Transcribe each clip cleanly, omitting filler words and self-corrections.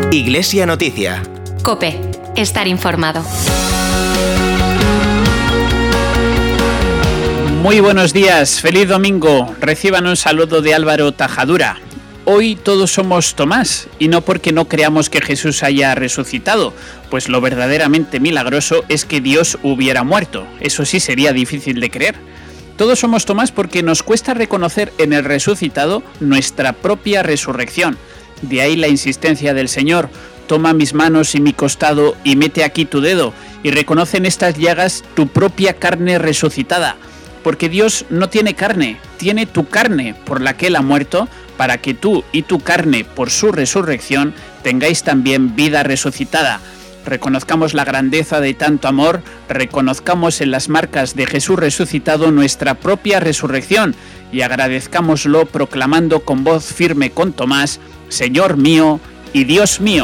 Iglesia Noticia. COPE. Estar informado. Muy buenos días, feliz domingo. Reciban un saludo de Álvaro Tajadura. Hoy todos somos Tomás, y no porque no creamos que Jesús haya resucitado, pues lo verdaderamente milagroso es que Dios hubiera muerto. Eso sí sería difícil de creer. Todos somos Tomás porque nos cuesta reconocer en el resucitado nuestra propia resurrección. De ahí la insistencia del Señor: toma mis manos y mi costado y mete aquí tu dedo, y reconoce en estas llagas tu propia carne resucitada. Porque Dios no tiene carne, tiene tu carne por la que Él ha muerto, para que tú y tu carne, por su resurrección, tengáis también vida resucitada. Reconozcamos la grandeza de tanto amor, reconozcamos en las marcas de Jesús resucitado nuestra propia resurrección y agradezcámoslo proclamando con voz firme con Tomás: Señor mío y Dios mío.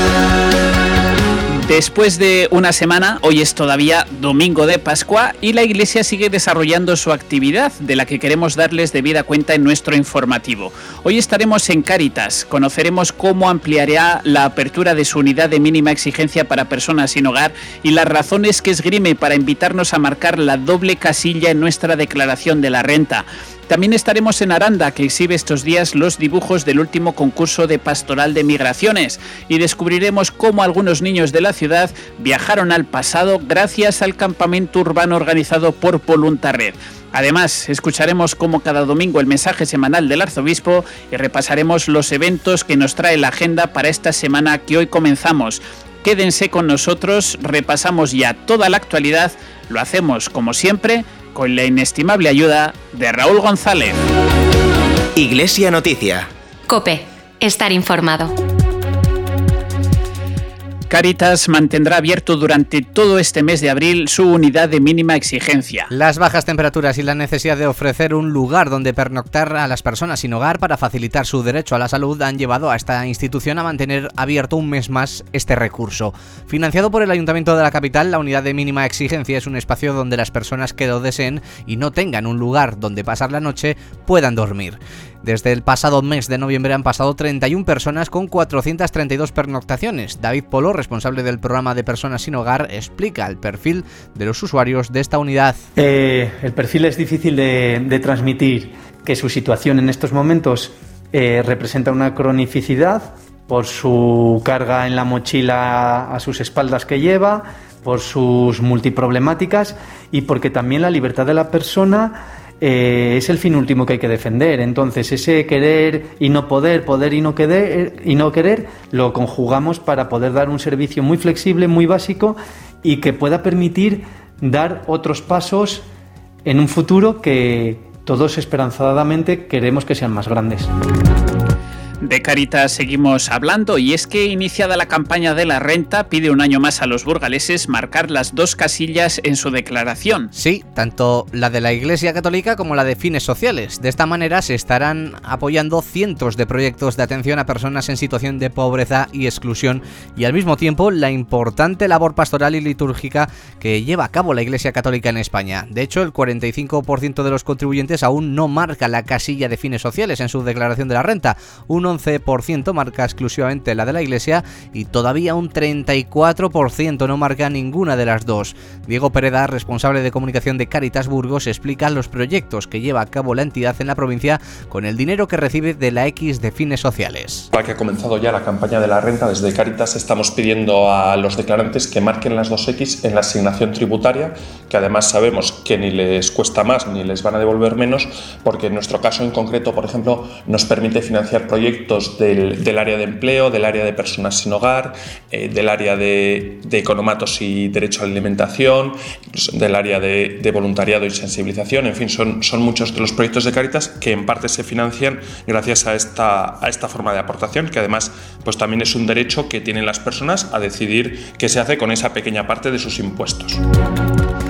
Después de una semana, hoy es todavía domingo de Pascua y la Iglesia sigue desarrollando su actividad, de la que queremos darles debida cuenta en nuestro informativo. Hoy estaremos en Cáritas, conoceremos cómo ampliará la apertura de su unidad de mínima exigencia para personas sin hogar y las razones que esgrime para invitarnos a marcar la doble casilla en nuestra declaración de la renta. También estaremos en Aranda, que exhibe estos días los dibujos del último concurso de Pastoral de Migraciones, y descubriremos cómo algunos niños de la ciudad viajaron al pasado gracias al campamento urbano organizado por Voluntarred. Además, escucharemos como cada domingo el mensaje semanal del arzobispo y repasaremos los eventos que nos trae la agenda para esta semana que hoy comenzamos. Quédense con nosotros, repasamos ya toda la actualidad, lo hacemos como siempre con la inestimable ayuda de Raúl González. Iglesia Noticia. COPE. Estar informado. Cáritas mantendrá abierto durante todo este mes de abril su unidad de mínima exigencia. Las bajas temperaturas y la necesidad de ofrecer un lugar donde pernoctar a las personas sin hogar para facilitar su derecho a la salud han llevado a esta institución a mantener abierto un mes más este recurso. Financiado por el Ayuntamiento de la capital, la unidad de mínima exigencia es un espacio donde las personas que lo deseen y no tengan un lugar donde pasar la noche puedan dormir. Desde el pasado mes de noviembre han pasado 31 personas con 432 pernoctaciones. David Polo, responsable del programa de personas sin hogar, explica el perfil de los usuarios de esta unidad. El perfil es difícil de transmitir, que su situación en estos momentos representa una cronicidad por su carga en la mochila a sus espaldas que lleva, por sus multiproblemáticas y porque también la libertad de la persona es el fin último que hay que defender. Entonces ese querer y no poder, poder y no querer, lo conjugamos para poder dar un servicio muy flexible, muy básico y que pueda permitir dar otros pasos en un futuro que todos esperanzadamente queremos que sean más grandes. De Cáritas seguimos hablando, y es que iniciada la campaña de la renta pide un año más a los burgaleses marcar las dos casillas en su declaración. Sí, tanto la de la Iglesia Católica como la de fines sociales. De esta manera se estarán apoyando cientos de proyectos de atención a personas en situación de pobreza y exclusión y al mismo tiempo la importante labor pastoral y litúrgica que lleva a cabo la Iglesia Católica en España. De hecho, el 45% de los contribuyentes aún no marca la casilla de fines sociales en su declaración de la renta. Un 11% marca exclusivamente la de la Iglesia y todavía un 34% no marca ninguna de las dos. Diego Pereda, responsable de comunicación de Cáritas Burgos, explica los proyectos que lleva a cabo la entidad en la provincia con el dinero que recibe de la X de fines sociales. Ahora que ha comenzado ya la campaña de la renta, desde Cáritas estamos pidiendo a los declarantes que marquen las dos X en la asignación tributaria, que además sabemos que ni les cuesta más ni les van a devolver menos, porque en nuestro caso en concreto, por ejemplo, nos permite financiar proyectos del área de empleo, del área de personas sin hogar, del área de economatos y derecho a la alimentación, del área de voluntariado y sensibilización. En fin, son muchos de los proyectos de Cáritas que en parte se financian gracias a esta forma de aportación, que además pues también es un derecho que tienen las personas a decidir qué se hace con esa pequeña parte de sus impuestos.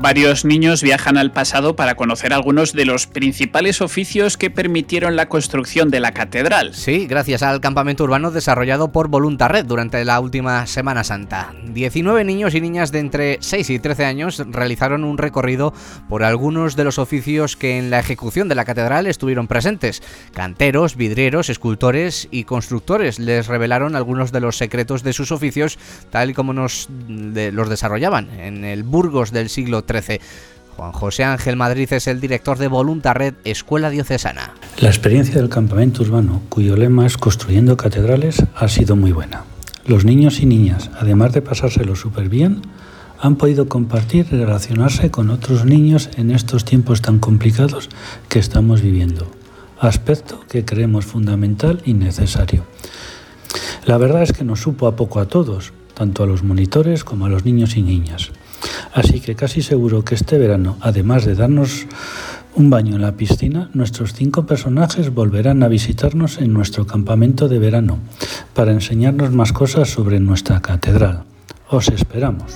Varios niños viajan al pasado para conocer algunos de los principales oficios que permitieron la construcción de la catedral. Sí, gracias al campamento urbano desarrollado por Voluntarred durante la última Semana Santa. 19 niños y niñas de entre 6 y 13 años realizaron un recorrido por algunos de los oficios que en la ejecución de la catedral estuvieron presentes. Canteros, vidrieros, escultores y constructores les revelaron algunos de los secretos de sus oficios, tal y como los desarrollaban en el Burgos del siglo XIII. Juan José Ángel Madrid es el director de Voluntarred, Escuela Diocesana. La experiencia del campamento urbano, cuyo lema es Construyendo Catedrales, ha sido muy buena. Los niños y niñas, además de pasárselo súper bien, han podido compartir y relacionarse con otros niños en estos tiempos tan complicados que estamos viviendo, aspecto que creemos fundamental y necesario. La verdad es que nos supo a poco a todos, tanto a los monitores como a los niños y niñas. Así que casi seguro que este verano, además de darnos un baño en la piscina, nuestros 5 personajes volverán a visitarnos en nuestro campamento de verano para enseñarnos más cosas sobre nuestra catedral. Os esperamos.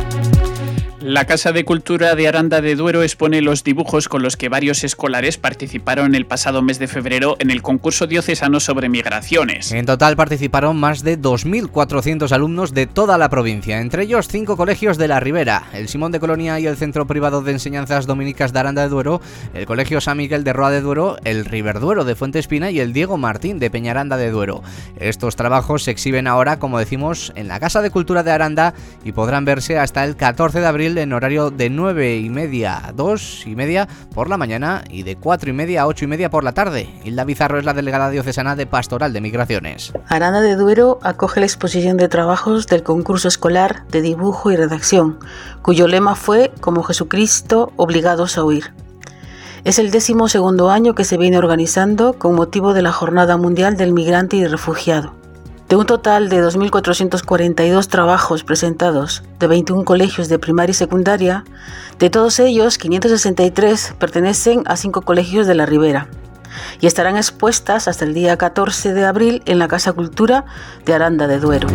La Casa de Cultura de Aranda de Duero expone los dibujos con los que varios escolares participaron el pasado mes de febrero en el concurso diocesano sobre migraciones. En total participaron más de 2.400 alumnos de toda la provincia, entre ellos 5 colegios de la Ribera, el Simón de Colonia y el Centro Privado de Enseñanzas Dominicas de Aranda de Duero, el Colegio San Miguel de Roa de Duero, el Riverduero de Fuente Espina y el Diego Martín de Peñaranda de Duero. Estos trabajos se exhiben ahora, como decimos, en la Casa de Cultura de Aranda y podrán verse hasta el 14 de abril en horario de 9:30 a 2:30 por la mañana y de 4:30 a 8:30 por la tarde. Hilda Bizarro es la delegada diocesana de Pastoral de Migraciones. Aranda de Duero acoge la exposición de trabajos del concurso escolar de dibujo y redacción, cuyo lema fue Como Jesucristo, obligados a huir. Es el 12º año que se viene organizando con motivo de la Jornada Mundial del Migrante y Refugiado. De un total de 2.442 trabajos presentados de 21 colegios de primaria y secundaria, de todos ellos 563 pertenecen a 5 colegios de la Ribera y estarán expuestas hasta el día 14 de abril en la Casa Cultura de Aranda de Duero.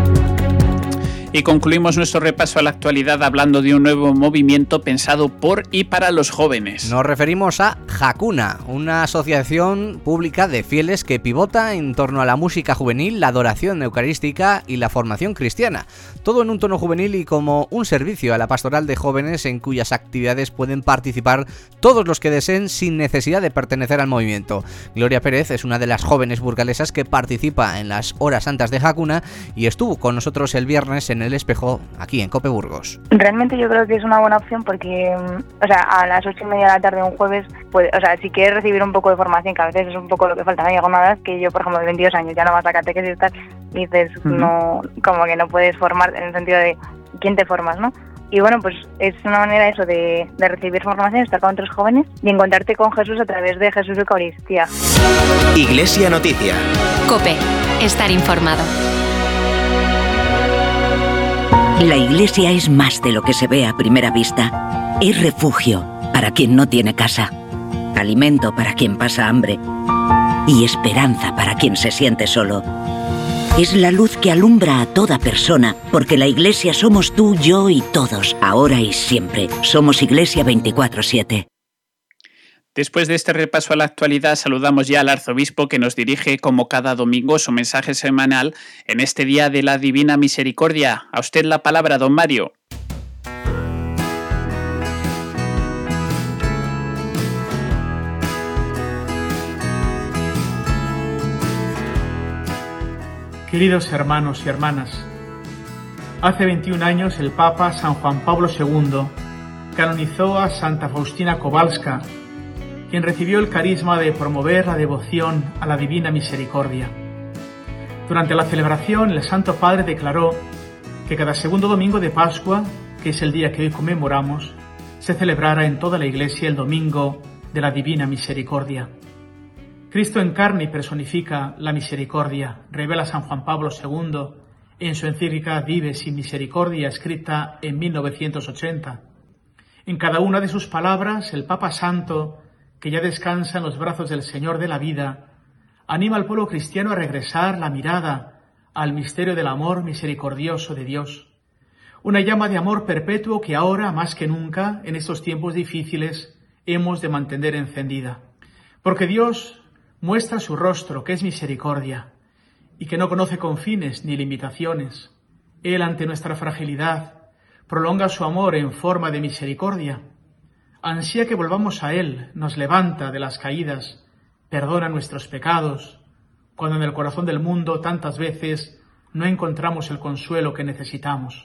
Y concluimos nuestro repaso a la actualidad hablando de un nuevo movimiento pensado por y para los jóvenes. Nos referimos a Jacuna, una asociación pública de fieles que pivota en torno a la música juvenil, la adoración eucarística y la formación cristiana. Todo en un tono juvenil y como un servicio a la pastoral de jóvenes en cuyas actividades pueden participar todos los que deseen sin necesidad de pertenecer al movimiento. Gloria Pérez es una de las jóvenes burgalesas que participa en las horas santas de Jacuna y estuvo con nosotros el viernes en El Espejo, aquí en Cope Burgos. Realmente yo creo que es una buena opción porque, a las 8:30 de la tarde un jueves, si quieres recibir un poco de formación, que a veces es un poco lo que falta, ¿no? Hay jornadas que yo, por ejemplo, de 22 años ya no vas a catequesis y tal, y dices, no, como que no puedes formar en el sentido de quién te formas, ¿no? Y bueno, pues es una manera eso de recibir formación, estar con otros jóvenes y encontrarte con Jesús a través de Jesús Eucaristía. Iglesia Noticia. COPE. Estar informado. La Iglesia es más de lo que se ve a primera vista. Es refugio para quien no tiene casa, alimento para quien pasa hambre y esperanza para quien se siente solo. Es la luz que alumbra a toda persona, porque la Iglesia somos tú, yo y todos, ahora y siempre. Somos Iglesia 24/7. Después de este repaso a la actualidad, saludamos ya al arzobispo que nos dirige como cada domingo su mensaje semanal en este Día de la Divina Misericordia. A usted la palabra, don Mario. Queridos hermanos y hermanas, hace 21 años el Papa San Juan Pablo II canonizó a Santa Faustina Kowalska, quien recibió el carisma de promover la devoción a la Divina Misericordia. Durante la celebración, el Santo Padre declaró que cada segundo domingo de Pascua, que es el día que hoy conmemoramos, se celebrara en toda la Iglesia el Domingo de la Divina Misericordia. Cristo encarna y personifica la misericordia, revela San Juan Pablo II en su encíclica Vive sin Misericordia, escrita en 1980. En cada una de sus palabras, el Papa Santo, que ya descansa en los brazos del Señor de la vida, anima al pueblo cristiano a regresar la mirada al misterio del amor misericordioso de Dios. una llama de amor perpetuo que ahora, más que nunca, en estos tiempos difíciles, hemos de mantener encendida. Porque Dios muestra su rostro, que es misericordia, y que no conoce confines ni limitaciones. Él, ante nuestra fragilidad, prolonga su amor en forma de misericordia. Ansía que volvamos a Él, nos levanta de las caídas, perdona nuestros pecados, cuando en el corazón del mundo tantas veces no encontramos el consuelo que necesitamos.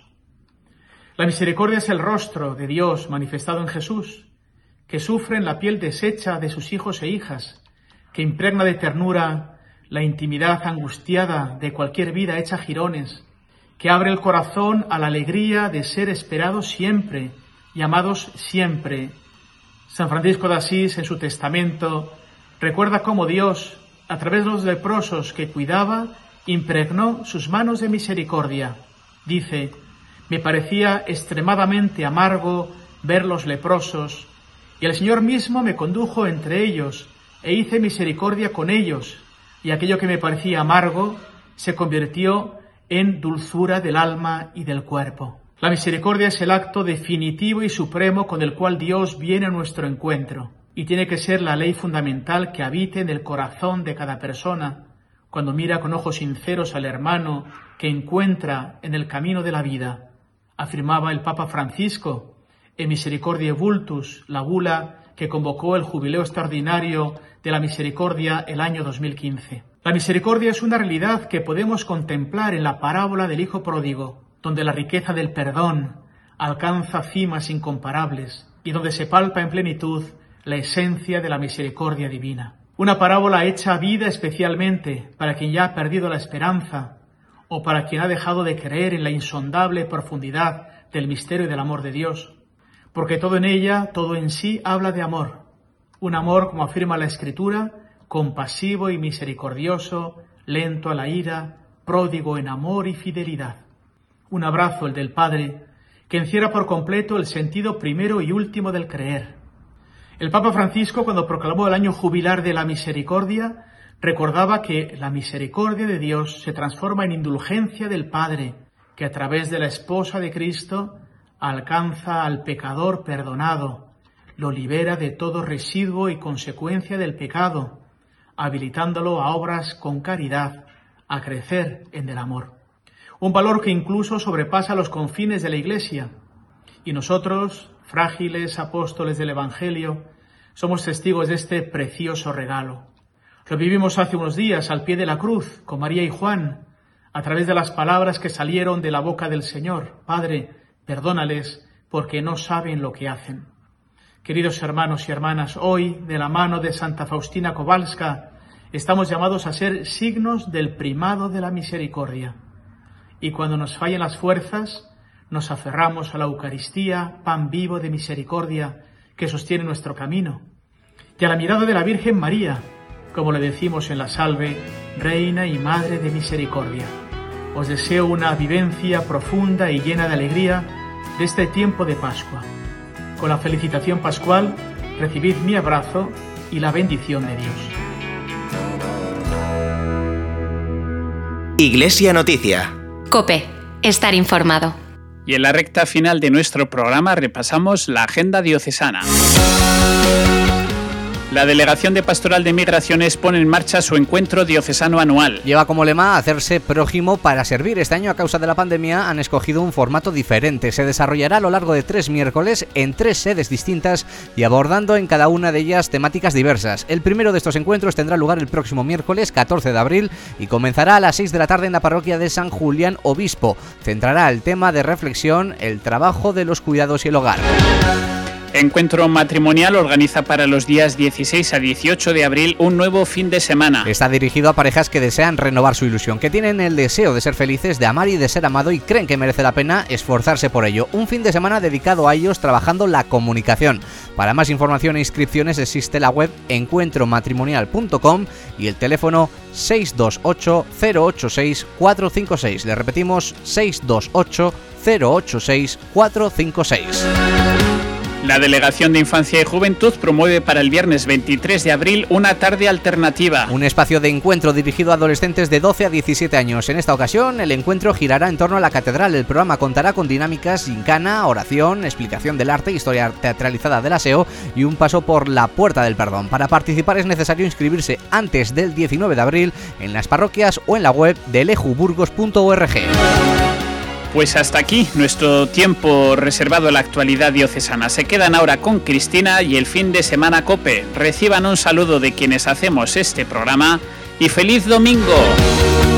La misericordia es el rostro de Dios manifestado en Jesús, que sufre en la piel deshecha de sus hijos e hijas, que impregna de ternura la intimidad angustiada de cualquier vida hecha jirones, que abre el corazón a la alegría de ser esperados siempre y amados siempre. San Francisco de Asís, en su testamento, recuerda cómo Dios, a través de los leprosos que cuidaba, impregnó sus manos de misericordia. Dice: me parecía extremadamente amargo ver los leprosos, y el Señor mismo me condujo entre ellos, e hice misericordia con ellos, y aquello que me parecía amargo se convirtió en dulzura del alma y del cuerpo. La misericordia es el acto definitivo y supremo con el cual Dios viene a nuestro encuentro, y tiene que ser la ley fundamental que habite en el corazón de cada persona, cuando mira con ojos sinceros al hermano que encuentra en el camino de la vida. Afirmaba el Papa Francisco, en Misericordiae Vultus, la bula que convocó el jubileo extraordinario de la misericordia el año 2015. La misericordia es una realidad que podemos contemplar en la parábola del Hijo Pródigo, donde la riqueza del perdón alcanza cimas incomparables y donde se palpa en plenitud la esencia de la misericordia divina. Una parábola hecha vida especialmente para quien ya ha perdido la esperanza o para quien ha dejado de creer en la insondable profundidad del misterio del amor de Dios, porque todo en ella, todo en sí, habla de amor. Un amor, como afirma la Escritura, compasivo y misericordioso, lento a la ira, pródigo en amor y fidelidad. Un abrazo, el del Padre, que encierra por completo el sentido primero y último del creer. El Papa Francisco, cuando proclamó el año jubilar de la misericordia, recordaba que la misericordia de Dios se transforma en indulgencia del Padre, que a través de la esposa de Cristo alcanza al pecador perdonado, lo libera de todo residuo y consecuencia del pecado, habilitándolo a obras con caridad, a crecer en el amor. Un valor que incluso sobrepasa los confines de la Iglesia. Y nosotros, frágiles apóstoles del Evangelio, somos testigos de este precioso regalo. Lo vivimos hace unos días al pie de la cruz con María y Juan, a través de las palabras que salieron de la boca del Señor: Padre, perdónales porque no saben lo que hacen. Queridos hermanos y hermanas, hoy, de la mano de Santa Faustina Kowalska, estamos llamados a ser signos del primado de la misericordia. Y cuando nos fallen las fuerzas, nos aferramos a la Eucaristía, pan vivo de misericordia que sostiene nuestro camino, y a la mirada de la Virgen María, como le decimos en la salve, Reina y Madre de Misericordia. Os deseo una vivencia profunda y llena de alegría de este tiempo de Pascua. Con la felicitación pascual, recibid mi abrazo y la bendición de Dios. Iglesia Noticia. COPE. Estar informado. Y en la recta final de nuestro programa repasamos la agenda diocesana. La Delegación de Pastoral de Migraciones pone en marcha su encuentro diocesano anual. Lleva como lema hacerse prójimo para servir. Este año, a causa de la pandemia, han escogido un formato diferente. Se desarrollará a lo largo de 3 miércoles en 3 sedes distintas y abordando en cada una de ellas temáticas diversas. El primero de estos encuentros tendrá lugar el próximo miércoles 14 de abril y comenzará a las 6 de la tarde en la parroquia de San Julián Obispo. Centrará el tema de reflexión, el trabajo de los cuidados y el hogar. Encuentro Matrimonial organiza para los días 16 a 18 de abril un nuevo fin de semana. Está dirigido a parejas que desean renovar su ilusión, que tienen el deseo de ser felices, de amar y de ser amado y creen que merece la pena esforzarse por ello. Un fin de semana dedicado a ellos trabajando la comunicación. Para más información e inscripciones existe la web encuentromatrimonial.com y el teléfono 628 086 456. Le repetimos, 628 086 456. La Delegación de Infancia y Juventud promueve para el viernes 23 de abril una tarde alternativa. Un espacio de encuentro dirigido a adolescentes de 12 a 17 años. En esta ocasión, el encuentro girará en torno a la catedral. El programa contará con dinámicas, gincana, oración, explicación del arte, historia teatralizada del aseo y un paso por la Puerta del Perdón. Para participar es necesario inscribirse antes del 19 de abril en las parroquias o en la web de lejuburgos.org. Pues hasta aquí nuestro tiempo reservado a la actualidad diocesana. Se quedan ahora con Cristina y el fin de semana COPE. Reciban un saludo de quienes hacemos este programa y ¡feliz domingo!